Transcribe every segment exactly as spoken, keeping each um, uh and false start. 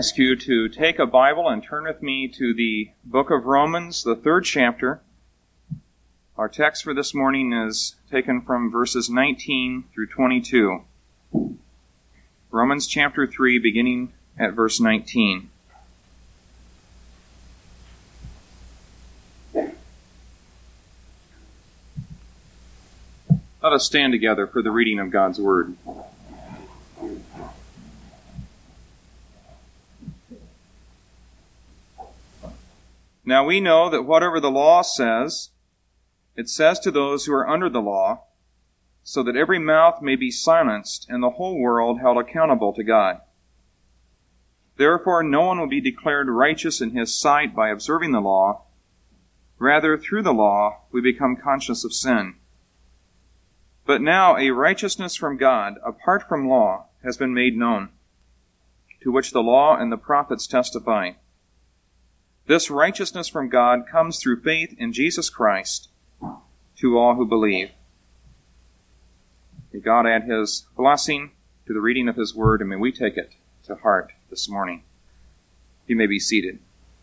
Ask you to take a Bible and turn with me to the book of Romans, the third chapter. Our text for this morning is taken from verses nineteen through twenty-two. Romans chapter three, beginning at verse nineteen. Let us stand together for the reading of God's Word. Now we know that whatever the law says, it says to those who are under the law, so that every mouth may be silenced and the whole world held accountable to God. Therefore no one will be declared righteous in his sight by observing the law. Rather, through the law, we become conscious of sin. But now a righteousness from God, apart from law, has been made known, to which the law and the prophets testify. This righteousness from God comes through faith in Jesus Christ to all who believe. May God add His blessing to the reading of His Word, and may we take it to heart this morning. You may be seated.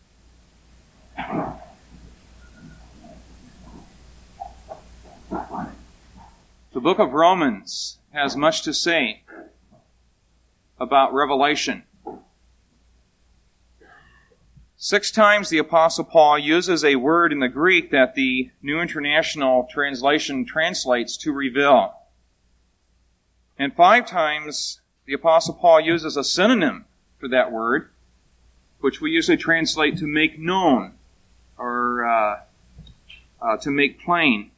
The book of Romans has much to say about revelation. Six times the Apostle Paul uses a word in the Greek that the New International Translation translates to reveal. And five times the Apostle Paul uses a synonym for that word, which we usually translate to make known or uh, uh, to make plain.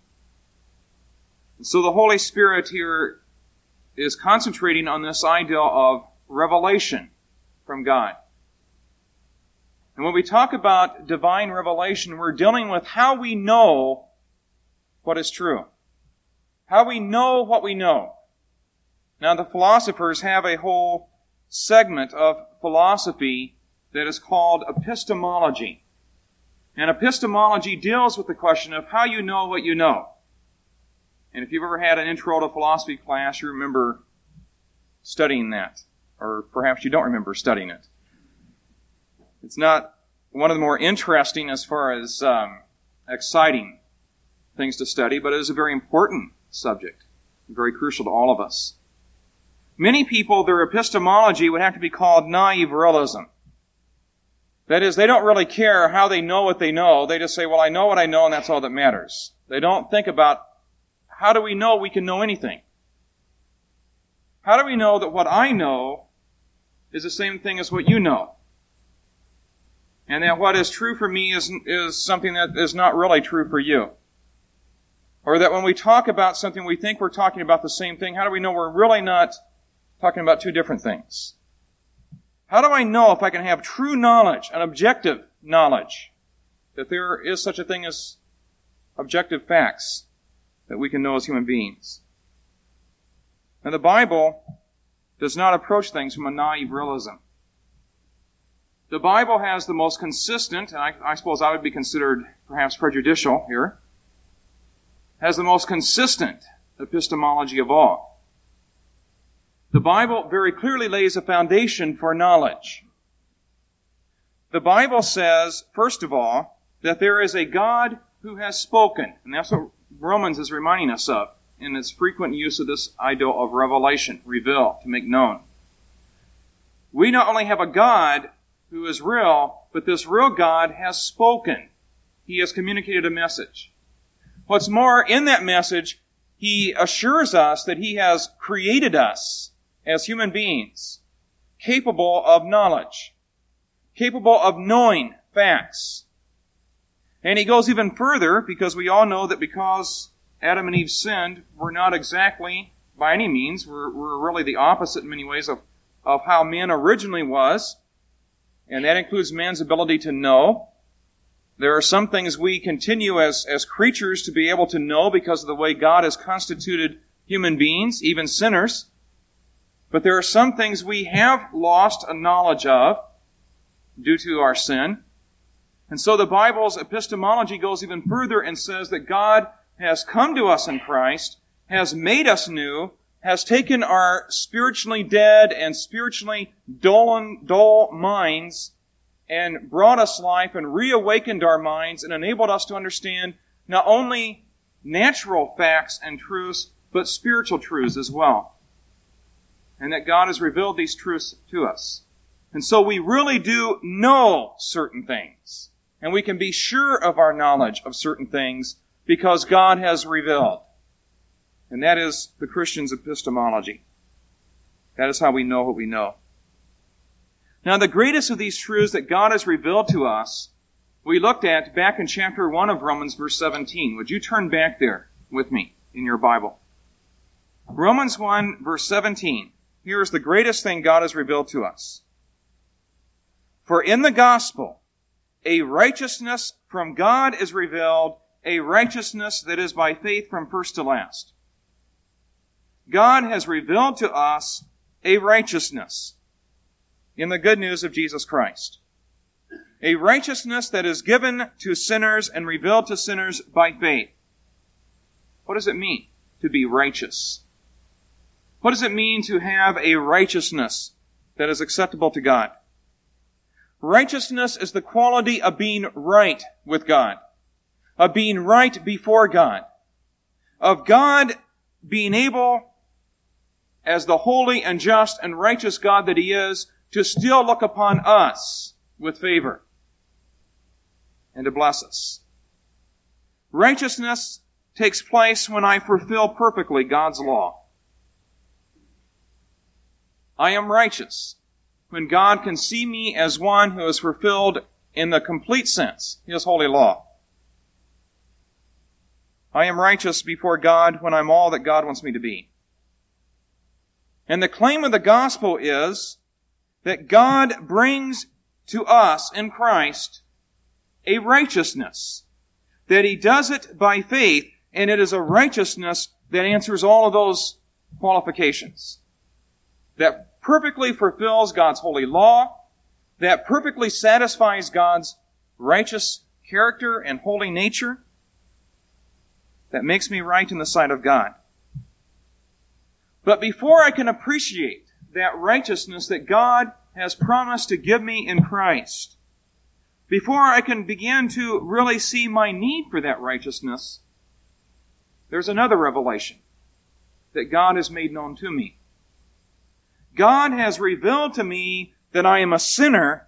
And so the Holy Spirit here is concentrating on this idea of revelation from God. And when we talk about divine revelation, we're dealing with how we know what is true. How we know what we know. Now, the philosophers have a whole segment of philosophy that is called epistemology. And epistemology deals with the question of how you know what you know. And if you've ever had an intro to philosophy class, you remember studying that. Or perhaps you don't remember studying it. It's not one of the more interesting as far as um, exciting things to study, but it is a very important subject, very crucial to all of us. Many people, their epistemology would have to be called naive realism. That is, they don't really care how they know what they know. They just say, well, I know what I know, and that's all that matters. They don't think about, how do we know we can know anything? How do we know that what I know is the same thing as what you know? And that what is true for me is, is something that is not really true for you. Or that when we talk about something, we think we're talking about the same thing. How do we know we're really not talking about two different things? How do I know if I can have true knowledge, an objective knowledge, that there is such a thing as objective facts that we can know as human beings? And the Bible does not approach things from a naive realism. The Bible has the most consistent, and I, I suppose I would be considered perhaps prejudicial here, has the most consistent epistemology of all. The Bible very clearly lays a foundation for knowledge. The Bible says, first of all, that there is a God who has spoken, and that's what Romans is reminding us of in its frequent use of this idea of revelation, reveal, to make known. We not only have a God who is real, but this real God has spoken. He has communicated a message. What's more, in that message, He assures us that He has created us as human beings, capable of knowledge, capable of knowing facts. And He goes even further, because we all know that because Adam and Eve sinned, we're not exactly, by any means, we're, we're really the opposite in many ways of, of how man originally was. And that includes man's ability to know. There are some things we continue as, as creatures to be able to know because of the way God has constituted human beings, even sinners. But there are some things we have lost a knowledge of due to our sin. And so the Bible's epistemology goes even further and says that God has come to us in Christ, has made us new, has taken our spiritually dead and spiritually dull, dull minds and brought us life and reawakened our minds and enabled us to understand not only natural facts and truths, but spiritual truths as well. And that God has revealed these truths to us. And so we really do know certain things. And we can be sure of our knowledge of certain things because God has revealed. And that is the Christian's epistemology. That is how we know what we know. Now, the greatest of these truths that God has revealed to us, we looked at back in chapter one of Romans, verse seventeen. Would you turn back there with me in your Bible? Romans one, verse seventeen. Here is the greatest thing God has revealed to us. For in the gospel, a righteousness from God is revealed, a righteousness that is by faith from first to last. God has revealed to us a righteousness in the good news of Jesus Christ. A righteousness that is given to sinners and revealed to sinners by faith. What does it mean to be righteous? What does it mean to have a righteousness that is acceptable to God? Righteousness is the quality of being right with God, of being right before God, of God being able, as the holy and just and righteous God that He is, to still look upon us with favor and to bless us. Righteousness takes place when I fulfill perfectly God's law. I am righteous when God can see me as one who has fulfilled in the complete sense His holy law. I am righteous before God when I'm all that God wants me to be. And the claim of the gospel is that God brings to us in Christ a righteousness, that He does it by faith, and it is a righteousness that answers all of those qualifications, that perfectly fulfills God's holy law, that perfectly satisfies God's righteous character and holy nature, that makes me right in the sight of God. But before I can appreciate that righteousness that God has promised to give me in Christ, before I can begin to really see my need for that righteousness, there's another revelation that God has made known to me. God has revealed to me that I am a sinner,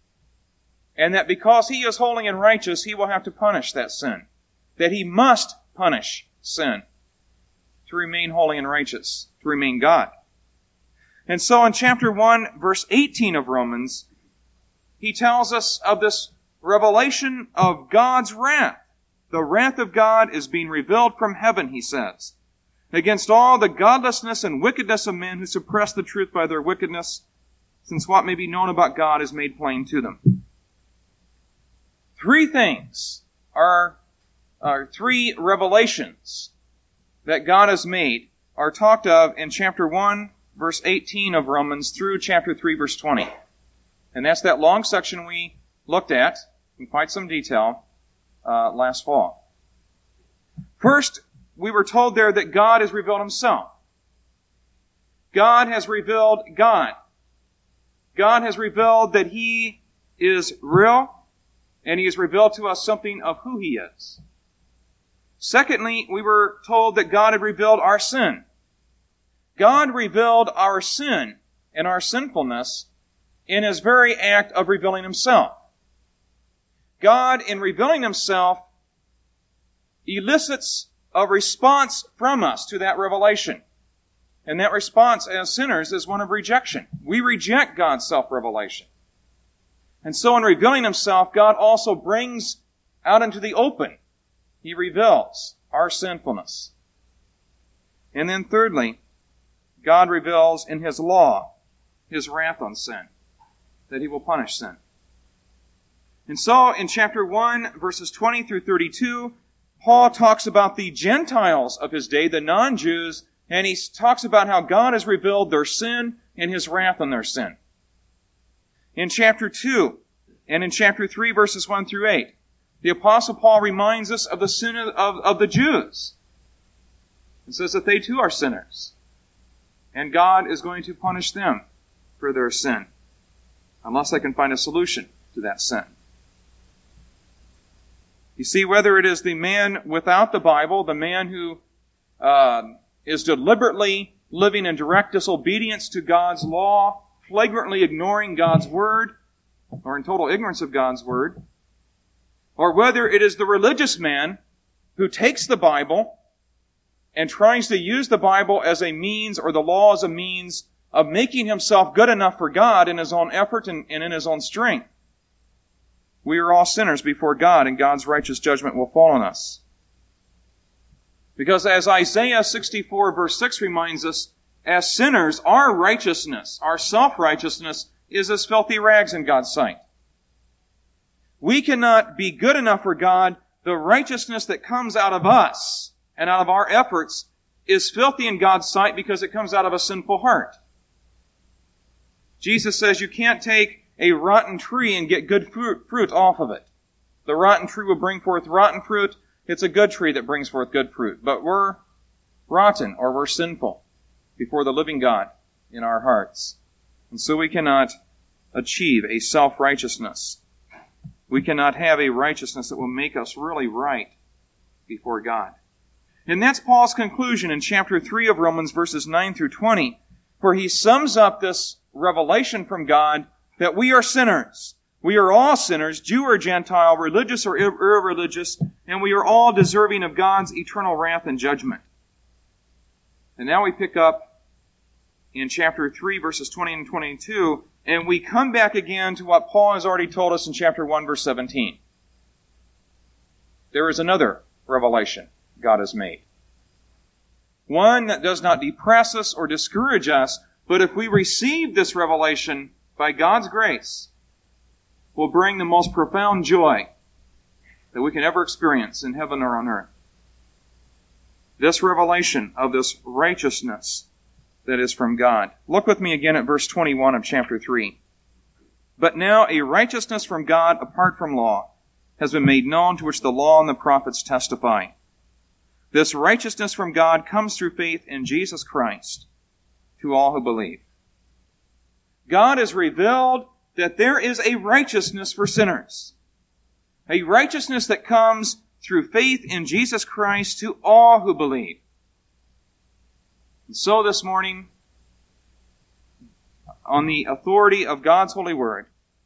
and that because He is holy and righteous, He will have to punish that sin. That He must punish sin to remain holy and righteous, to remain God. And so in chapter one, verse eighteen of Romans, he tells us of this revelation of God's wrath. The wrath of God is being revealed from heaven, he says, against all the godlessness and wickedness of men who suppress the truth by their wickedness, since what may be known about God is made plain to them. Three things are, are three revelations that God has made are talked of in chapter one, verse eighteen of Romans through chapter three, verse twenty. And that's that long section we looked at in quite some detail uh, last fall. First, we were told there that God has revealed Himself. God has revealed God. God has revealed that He is real, and He has revealed to us something of who He is. Secondly, we were told that God had revealed our sin. God revealed our sin and our sinfulness in His very act of revealing Himself. God, in revealing Himself, elicits a response from us to that revelation. And that response as sinners is one of rejection. We reject God's self-revelation. And so in revealing Himself, God also brings out into the open, He reveals our sinfulness. And then thirdly, God reveals in His law His wrath on sin, that He will punish sin. And so in chapter one, verses twenty through thirty-two, Paul talks about the Gentiles of his day, the non-Jews, and he talks about how God has revealed their sin and His wrath on their sin. In chapter two and in chapter three, verses one through eight, the Apostle Paul reminds us of the sin of, of, of the Jews. It says that they too are sinners. And God is going to punish them for their sin, unless I can find a solution to that sin. You see, whether it is the man without the Bible, the man who uh, is deliberately living in direct disobedience to God's law, flagrantly ignoring God's word, or in total ignorance of God's word, or whether it is the religious man who takes the Bible and tries to use the Bible as a means, or the law as a means, of making himself good enough for God in his own effort and, and in his own strength. We are all sinners before God, and God's righteous judgment will fall on us. Because as Isaiah sixty-four verse six reminds us, as sinners, our righteousness, our self-righteousness, is as filthy rags in God's sight. We cannot be good enough for God. The righteousness that comes out of us and out of our efforts is filthy in God's sight because it comes out of a sinful heart. Jesus says you can't take a rotten tree and get good fruit, fruit off of it. The rotten tree will bring forth rotten fruit. It's a good tree that brings forth good fruit. But we're rotten, or we're sinful before the living God in our hearts. And so we cannot achieve a self-righteousness. We cannot have a righteousness that will make us really right before God. And that's Paul's conclusion in chapter three of Romans, verses nine through twenty, where he sums up this revelation from God that we are sinners. We are all sinners, Jew or Gentile, religious or irreligious, and we are all deserving of God's eternal wrath and judgment. And now we pick up in chapter three, verses twenty and twenty-two, and we come back again to what Paul has already told us in chapter one, verse seventeen. There is another revelation God has made. One that does not depress us or discourage us, but if we receive this revelation by God's grace, will bring the most profound joy that we can ever experience in heaven or on earth. This revelation of this righteousness that is from God. Look with me again at verse twenty-one of chapter three. But now a righteousness from God apart from law has been made known, to which the law and the prophets testify. This righteousness from God comes through faith in Jesus Christ to all who believe. God has revealed that there is a righteousness for sinners. A righteousness that comes through faith in Jesus Christ to all who believe. And so this morning, on the authority of God's holy word,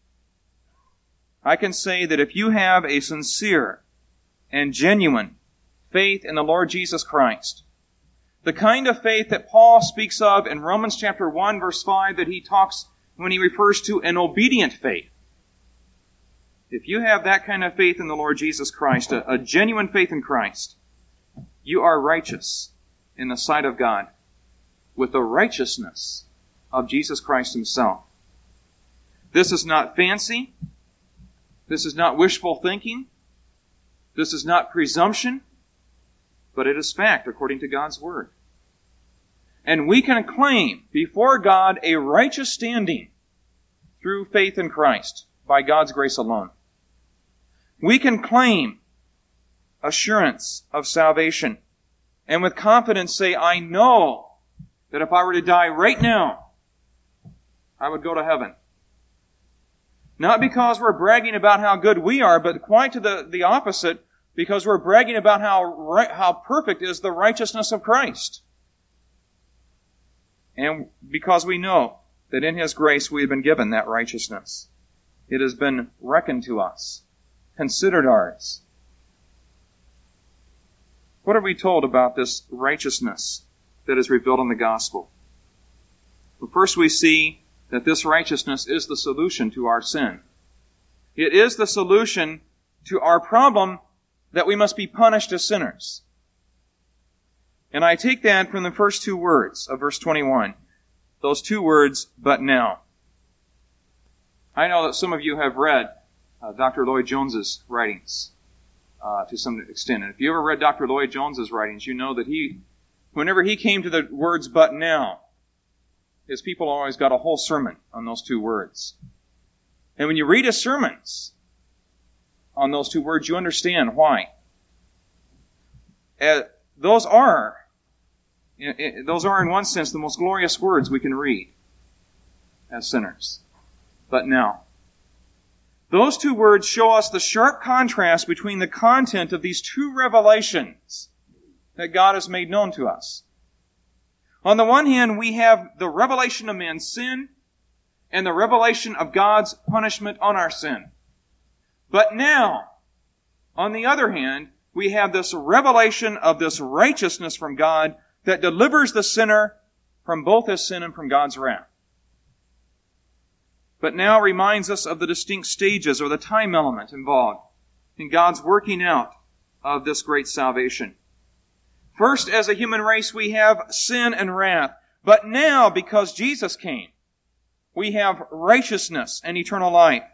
I can say that if you have a sincere and genuine faith in the Lord Jesus Christ, the kind of faith that Paul speaks of in Romans chapter one, verse five, that he talks when he refers to an obedient faith. If you have that kind of faith in the Lord Jesus Christ, a, a genuine faith in Christ, you are righteous in the sight of God with the righteousness of Jesus Christ himself. This is not fancy. This is not wishful thinking. This is not presumption, but it is fact according to God's word. And we can claim before God a righteous standing through faith in Christ by God's grace alone. We can claim assurance of salvation and with confidence say, I know that if I were to die right now, I would go to heaven. Not because we're bragging about how good we are, but quite to the, the opposite, because we're bragging about how, how perfect is the righteousness of Christ. And because we know that in His grace we have been given that righteousness. It has been reckoned to us, considered ours. What are we told about this righteousness that is revealed in the gospel? Well, first we see that this righteousness is the solution to our sin. It is the solution to our problem that we must be punished as sinners. And I take that from the first two words of verse twenty-one. Those two words, but now. I know that some of you have read uh, Doctor Lloyd Jones's writings uh, to some extent. And if you ever read Doctor Lloyd Jones's writings, you know that he, whenever he came to the words, but now, his people always got a whole sermon on those two words. And when you read his sermons on those two words, you understand why. Uh, those are, It, it, those are, in one sense, the most glorious words we can read as sinners. But now, those two words show us the sharp contrast between the content of these two revelations that God has made known to us. On the one hand, we have the revelation of man's sin and the revelation of God's punishment on our sin. But now, on the other hand, we have this revelation of this righteousness from God that delivers the sinner from both his sin and from God's wrath. But now reminds us of the distinct stages or the time element involved in God's working out of this great salvation. First, as a human race, we have sin and wrath. But now, because Jesus came, we have righteousness and eternal life.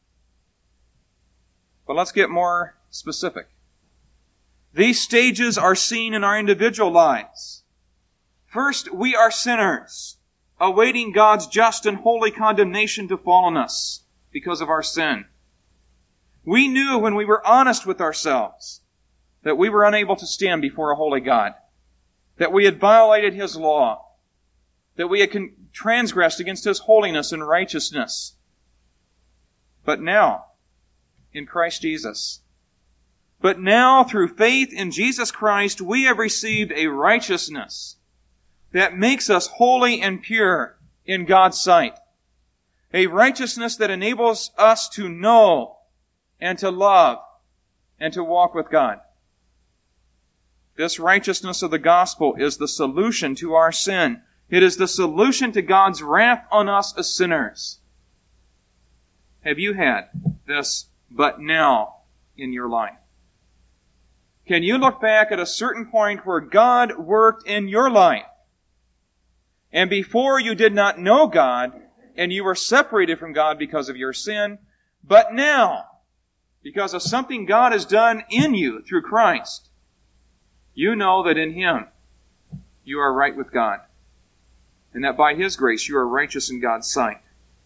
But let's get more specific. These stages are seen in our individual lives. First, we are sinners, awaiting God's just and holy condemnation to fall on us because of our sin. We knew when we were honest with ourselves that we were unable to stand before a holy God, that we had violated His law, that we had transgressed against His holiness and righteousness. But now, in Christ Jesus, but now through faith in Jesus Christ, we have received a righteousness that makes us holy and pure in God's sight. A righteousness that enables us to know and to love and to walk with God. This righteousness of the gospel is the solution to our sin. It is the solution to God's wrath on us as sinners. Have you had this but now in your life? Can you look back at a certain point where God worked in your life? And before you did not know God, and you were separated from God because of your sin, but now, because of something God has done in you through Christ, you know that in Him you are right with God, and that by His grace you are righteous in God's sight.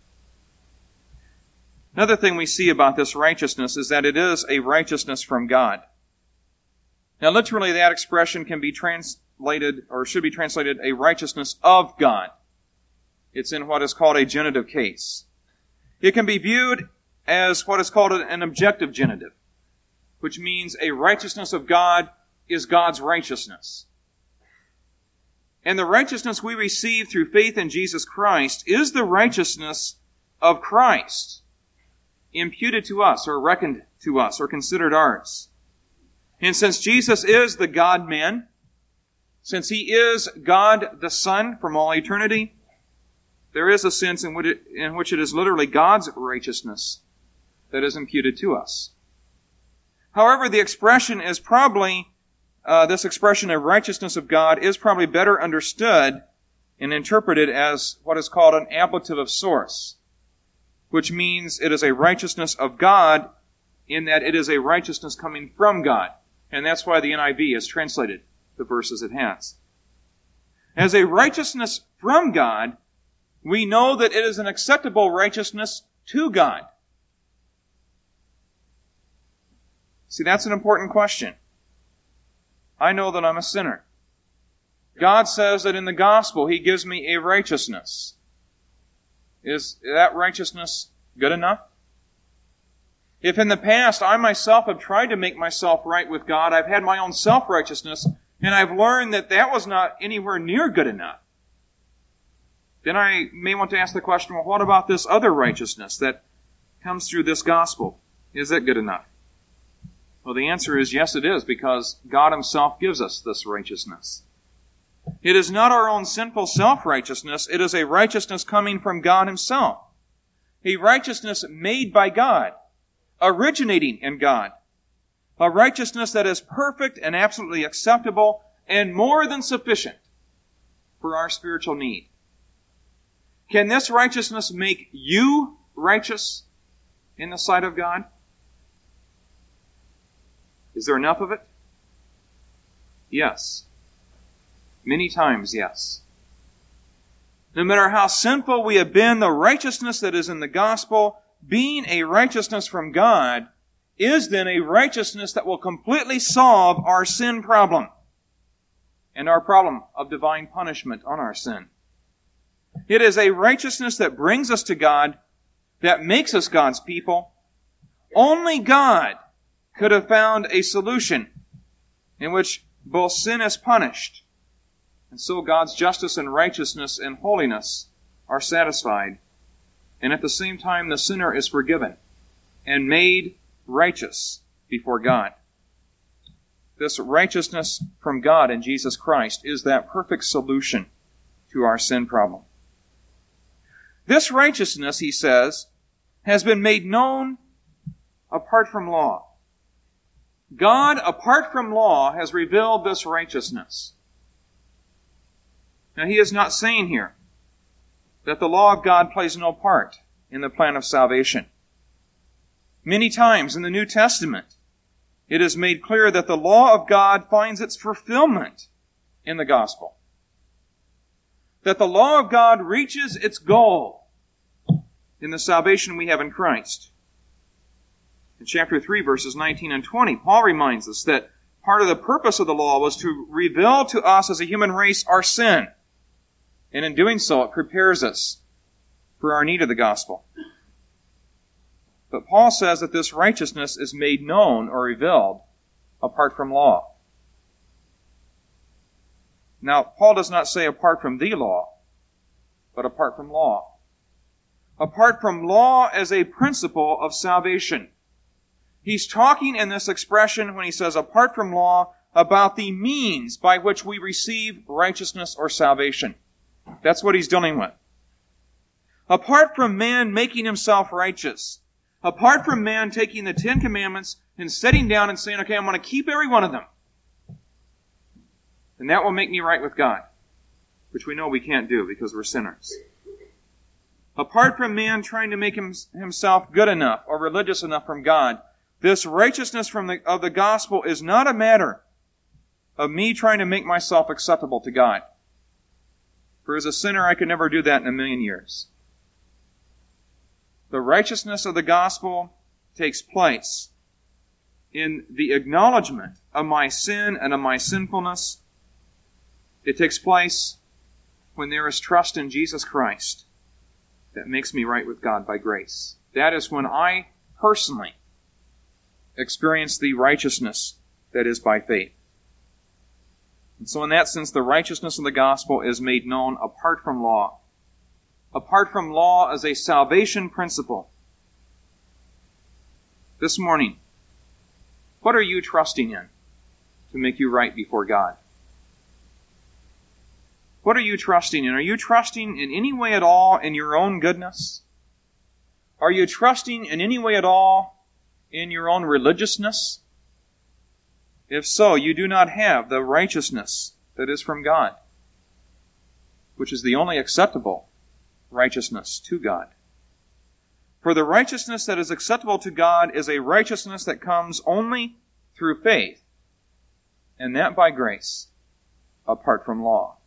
Another thing we see about this righteousness is that it is a righteousness from God. Now, literally, that expression can be translated, or should be translated, a righteousness of God. It's in what is called a genitive case. It can be viewed as what is called an objective genitive, which means a righteousness of God is God's righteousness. And the righteousness we receive through faith in Jesus Christ is the righteousness of Christ, imputed to us, or reckoned to us, or considered ours. And since Jesus is the God-man, since He is God the Son from all eternity, there is a sense in which it, in which it is literally God's righteousness that is imputed to us. However, the expression is probably, uh, this expression of righteousness of God is probably better understood and interpreted as what is called an ablative of source, which means it is a righteousness of God in that it is a righteousness coming from God. And that's why the N I V has translated the verses it has. As a righteousness from God, we know that it is an acceptable righteousness to God. See, that's an important question. I know that I'm a sinner. God says that in the gospel He gives me a righteousness. Is that righteousness good enough? If in the past I myself have tried to make myself right with God, I've had my own self-righteousness, and I've learned that that was not anywhere near good enough, then I may want to ask the question, well, what about this other righteousness that comes through this gospel? Is it good enough? Well, the answer is yes, it is, because God Himself gives us this righteousness. It is not our own sinful self-righteousness. It is a righteousness coming from God Himself. A righteousness made by God, originating in God. A righteousness that is perfect and absolutely acceptable and more than sufficient for our spiritual need. Can this righteousness make you righteous in the sight of God? Is there enough of it? Yes. Many times, yes. No matter how sinful we have been, the righteousness that is in the gospel, being a righteousness from God, is then a righteousness that will completely solve our sin problem and our problem of divine punishment on our sin. It is a righteousness that brings us to God, that makes us God's people. Only God could have found a solution in which both sin is punished, and so God's justice and righteousness and holiness are satisfied, and at the same time the sinner is forgiven and made righteous before God. This righteousness from God in Jesus Christ is that perfect solution to our sin problem. This righteousness, he says, has been made known apart from law. God, apart from law, has revealed this righteousness. Now, he is not saying here that the law of God plays no part in the plan of salvation. Many times in the New Testament, it is made clear that the law of God finds its fulfillment in the gospel. That the law of God reaches its goal in the salvation we have in Christ. In chapter three, verses nineteen and twenty, Paul reminds us that part of the purpose of the law was to reveal to us as a human race our sin. And in doing so, it prepares us for our need of the gospel. But Paul says that this righteousness is made known or revealed apart from law. Now, Paul does not say apart from the law, but apart from law. Apart from law as a principle of salvation. He's talking in this expression when he says apart from law about the means by which we receive righteousness or salvation. That's what he's dealing with. Apart from man making himself righteous, apart from man taking the Ten Commandments and sitting down and saying, okay, I'm going to keep every one of them, and that will make me right with God, which we know we can't do because we're sinners. Apart from man trying to make him, himself good enough or religious enough from God, this righteousness from the, of the gospel is not a matter of me trying to make myself acceptable to God. For as a sinner, I could never do that in a million years. The righteousness of the gospel takes place in the acknowledgement of my sin and of my sinfulness. It takes place when there is trust in Jesus Christ that makes me right with God by grace. That is when I personally experience the righteousness that is by faith. And so in that sense, the righteousness of the gospel is made known apart from law. Apart from law as a salvation principle. This morning, what are you trusting in to make you right before God? What are you trusting in? Are you trusting in any way at all in your own goodness? Are you trusting in any way at all in your own religiousness? If so, you do not have the righteousness that is from God, which is the only acceptable righteousness to God. For the righteousness that is acceptable to God is a righteousness that comes only through faith, and that by grace, apart from law.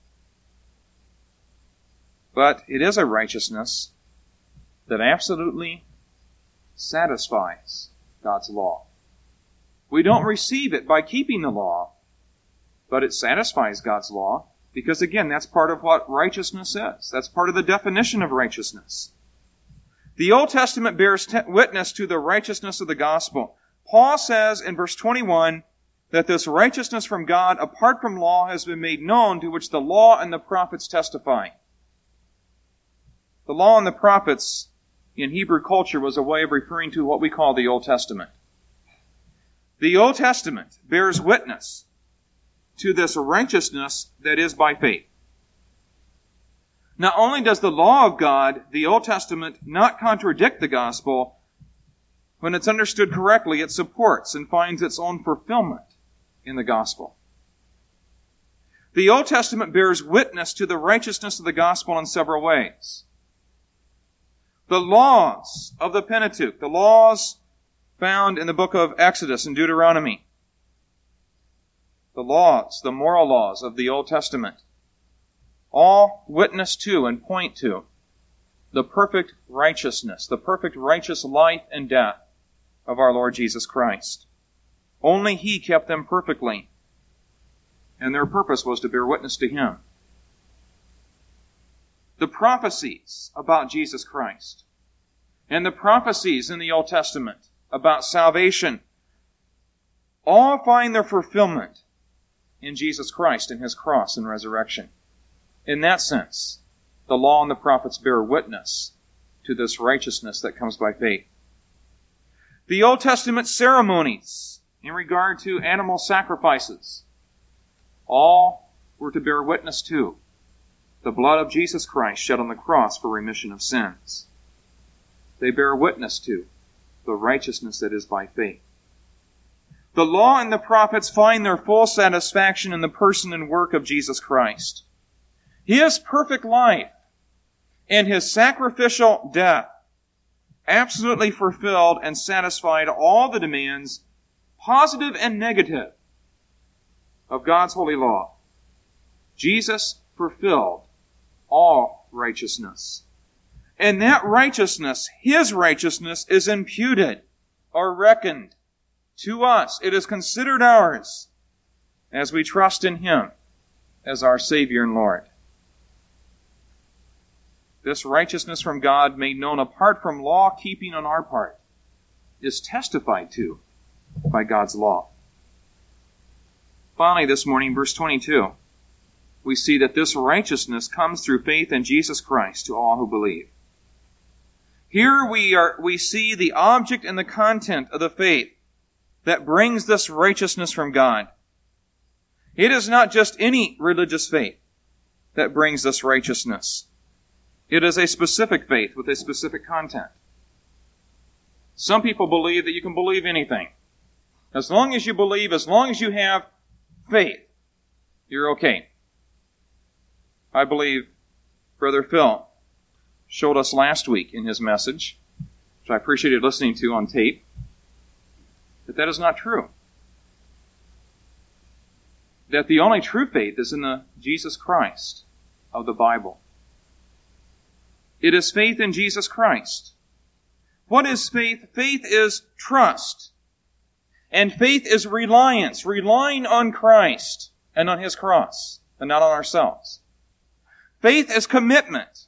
But it is a righteousness that absolutely satisfies God's law. We don't receive it by keeping the law, but it satisfies God's law, because again, that's part of what righteousness is. That's part of the definition of righteousness. The Old Testament bears te- witness to the righteousness of the gospel. Paul says in verse twenty-one that this righteousness from God, apart from law, has been made known, to which the law and the prophets testify. The law and the prophets in Hebrew culture was a way of referring to what we call the Old Testament. The Old Testament bears witness to this righteousness that is by faith. Not only does the law of God, the Old Testament, not contradict the gospel, when it's understood correctly, it supports and finds its own fulfillment in the gospel. The Old Testament bears witness to the righteousness of the gospel in several ways. The laws of the Pentateuch, the laws found in the book of Exodus and Deuteronomy, the laws, the moral laws of the Old Testament, all witness to and point to the perfect righteousness, the perfect righteous life and death of our Lord Jesus Christ. Only He kept them perfectly. and their purpose was to bear witness to Him. The prophecies about Jesus Christ and the prophecies in the Old Testament about salvation all find their fulfillment in Jesus Christ and His cross and resurrection. In that sense, the law and the prophets bear witness to this righteousness that comes by faith. The Old Testament ceremonies in regard to animal sacrifices all were to bear witness to the blood of Jesus Christ shed on the cross for remission of sins. They bear witness to the righteousness that is by faith. The law and the prophets find their full satisfaction in the person and work of Jesus Christ. His perfect life and His sacrificial death absolutely fulfilled and satisfied all the demands, positive and negative, of God's holy law. Jesus fulfilled all righteousness. And that righteousness, His righteousness, is imputed or reckoned to us. It is considered ours as we trust in Him as our Savior and Lord. This righteousness from God made known apart from law-keeping on our part is testified to by God's law. Finally, this morning, verse twenty-two, we see that this righteousness comes through faith in Jesus Christ to all who believe. Here we are, we see the object and the content of the faith that brings this righteousness from God. It is not just any religious faith that brings this righteousness. It is a specific faith with a specific content. Some people believe that you can believe anything. As long as you believe, as long as you have faith, you're okay. I believe Brother Phil showed us last week in his message, which I appreciated listening to on tape, that that is not true. That the only true faith is in the Jesus Christ of the Bible. It is faith in Jesus Christ. What is faith? Faith is trust. And faith is reliance, relying on Christ and on His cross, and not on ourselves. Faith is commitment.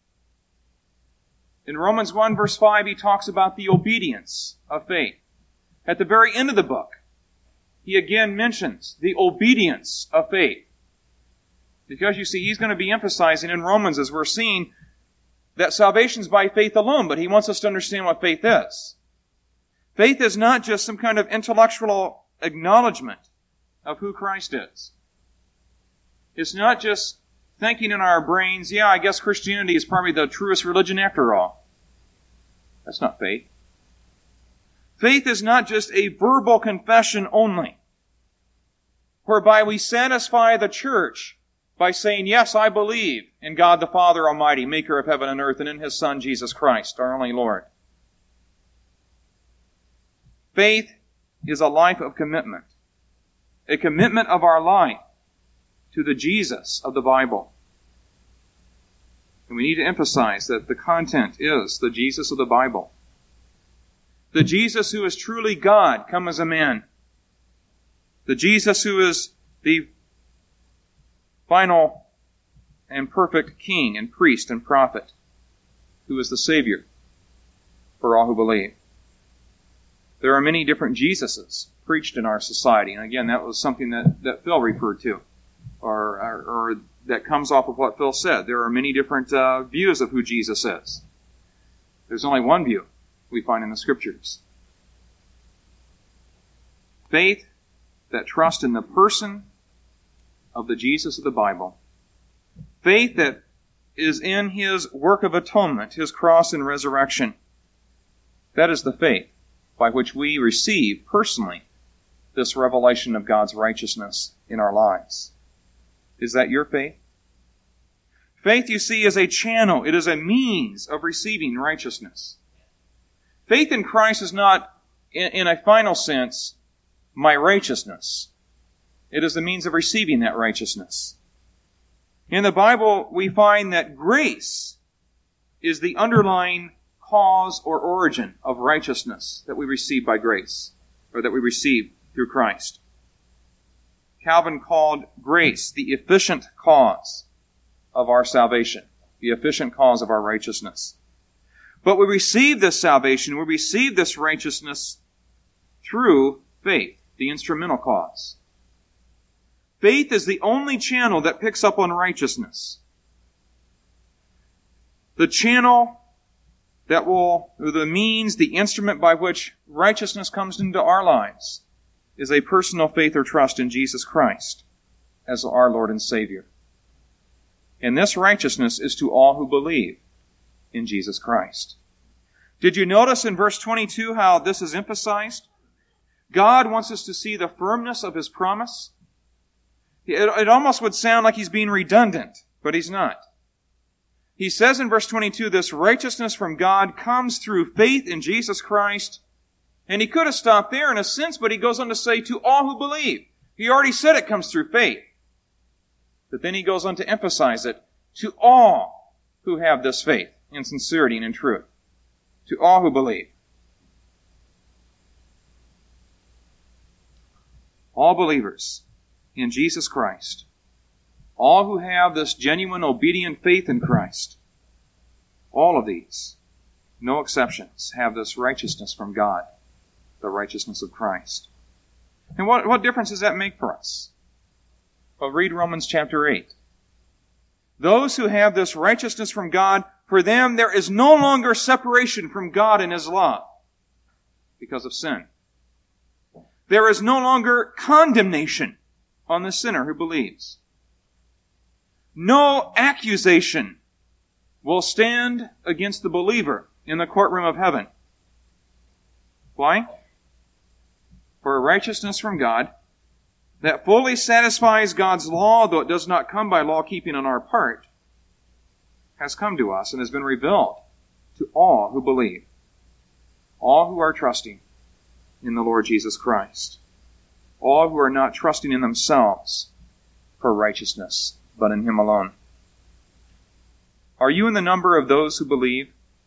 In Romans one verse five, he talks about the obedience of faith. At the very end of the book, he again mentions the obedience of faith. Because you see, he's going to be emphasizing in Romans, as we're seeing, that salvation is by faith alone, but he wants us to understand what faith is. Faith is not just some kind of intellectual acknowledgement of who Christ is. It's not just thinking in our brains, yeah, I guess Christianity is probably the truest religion after all. That's not faith. Faith is not just a verbal confession only, whereby we satisfy the church by saying, yes, I believe in God the Father Almighty, maker of heaven and earth, and in His Son, Jesus Christ, our only Lord. Faith is a life of commitment, a commitment of our life to the Jesus of the Bible. And we need to emphasize that the content is the Jesus of the Bible. The Jesus who is truly God come as a man. The Jesus who is the final and perfect King and priest and prophet, who is the Savior for all who believe. There are many different Jesuses preached in our society. And again, that was something that, that Phil referred to, or, or, or that comes off of what Phil said. There are many different uh, views of who Jesus is. There's only one view we find in the Scriptures. Faith that trusts in the person of the Jesus of the Bible. Faith that is in His work of atonement, His cross and resurrection. That is the faith by which we receive personally this revelation of God's righteousness in our lives. Is that your faith? Faith, you see, is a channel. It is a means of receiving righteousness. Faith in Christ is not, in, in a final sense, my righteousness. It is the means of receiving that righteousness. In the Bible, we find that grace is the underlying cause or origin of righteousness that we receive by grace, or that we receive through Christ. Calvin called grace the efficient cause of our salvation, the efficient cause of our righteousness. But we receive this salvation, we receive this righteousness through faith, the instrumental cause. Faith is the only channel that picks up on righteousness. The channel that will, or the means, the instrument by which righteousness comes into our lives is a personal faith or trust in Jesus Christ as our Lord and Savior. And this righteousness is to all who believe in Jesus Christ. Did you notice in verse twenty-two how this is emphasized? God wants us to see the firmness of His promise. It, it almost would sound like He's being redundant, but He's not. He says in verse twenty-two, this righteousness from God comes through faith in Jesus Christ. And He could have stopped there in a sense, but He goes on to say, to all who believe. He already said it comes through faith. But then He goes on to emphasize it, to all who have this faith in sincerity and in truth. To all who believe. All believers in Jesus Christ. All who have this genuine, obedient faith in Christ. All of these, no exceptions, have this righteousness from God. The righteousness of Christ. And what, what difference does that make for us? Well, read Romans chapter eight. Those who have this righteousness from God, for them there is no longer separation from God and His love because of sin. There is no longer condemnation on the sinner who believes. No accusation will stand against the believer in the courtroom of heaven. Why? For a righteousness from God that fully satisfies God's law, though it does not come by law keeping on our part, has come to us and has been revealed to all who believe, all who are trusting in the Lord Jesus Christ, all who are not trusting in themselves for righteousness, but in Him alone. Are you in the number of those who believe?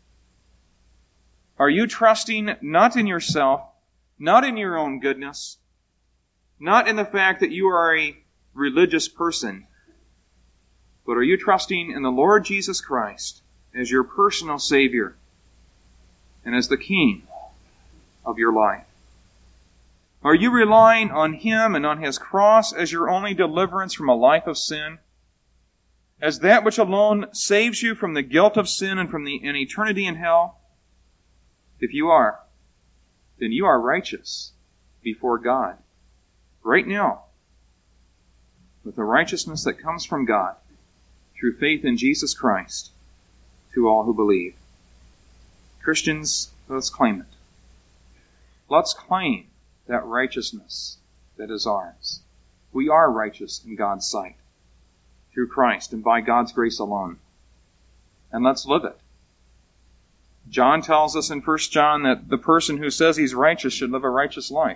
Are you trusting not in yourself, not in your own goodness, not in the fact that you are a religious person, but are you trusting in the Lord Jesus Christ as your personal Savior and as the King of your life? Are you relying on Him and on His cross as your only deliverance from a life of sin? As that which alone saves you from the guilt of sin and from the, an eternity in hell? If you are, then you are righteous before God right now with the righteousness that comes from God through faith in Jesus Christ to all who believe. Christians, let's claim it. Let's claim that righteousness that is ours. We are righteous in God's sight through Christ and by God's grace alone. And let's live it. John tells us in First John that the person who says he's righteous should live a righteous life.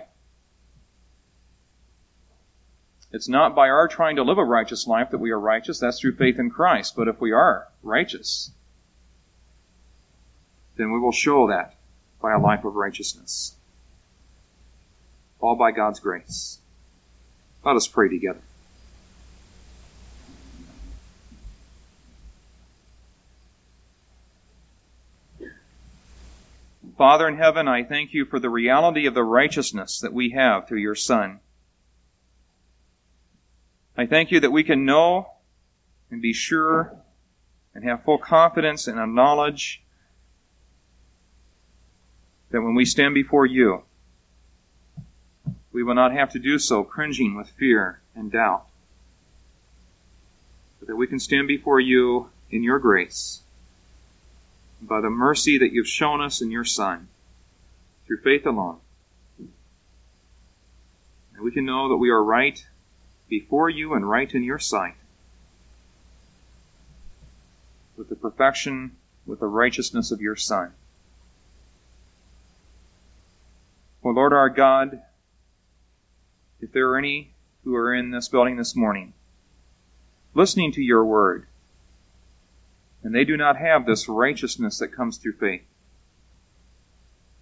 It's not by our trying to live a righteous life that we are righteous. That's through faith in Christ. But if we are righteous, then we will show that by a life of righteousness. All by God's grace. Let us pray together. Father in heaven, I thank You for the reality of the righteousness that we have through Your Son. I thank You that we can know and be sure and have full confidence and a knowledge that when we stand before You, we will not have to do so cringing with fear and doubt, but that we can stand before You in Your grace, by the mercy that You've shown us in Your Son, through faith alone. And we can know that we are right before You and right in Your sight, with the perfection, with the righteousness of Your Son. O Lord our God, if there are any who are in this building this morning, listening to Your word, and they do not have this righteousness that comes through faith,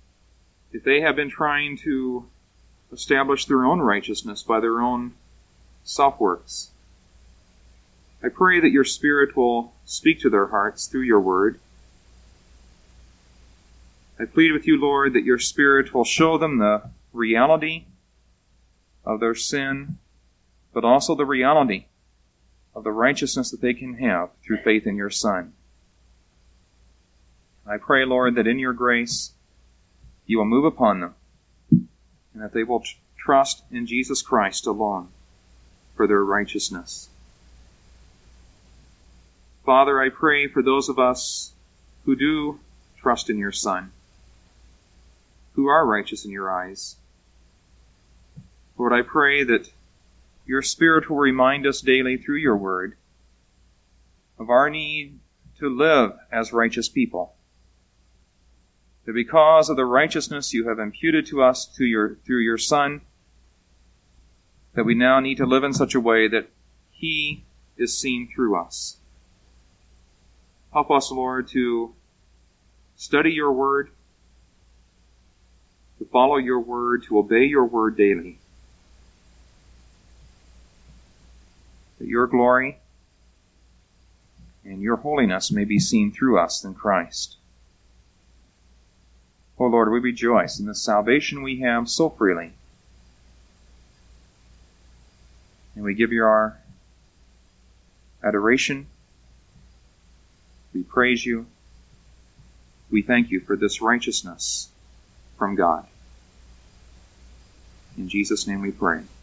if they have been trying to establish their own righteousness by their own self-works. I pray that your Spirit will speak to their hearts through your word. I plead with you, Lord, that your Spirit will show them the reality of their sin, but also the reality of the righteousness that they can have through faith in your Son. I pray, Lord, that in your grace you will move upon them, and that they will tr- trust in Jesus Christ alone for their righteousness. Father, I pray for those of us who do trust in your Son, who are righteous in your eyes. Lord, I pray that your Spirit will remind us daily through your word of our need to live as righteous people. That because of the righteousness you have imputed to us through your, through your Son, that we now need to live in such a way that he is seen through us. Help us, Lord, to study your word, to follow your word, to obey your word daily. That your glory and your holiness may be seen through us in Christ. O Lord, we rejoice in the salvation we have so freely. And we give you our adoration. We praise you. We thank you for this righteousness from God. In Jesus' name we pray.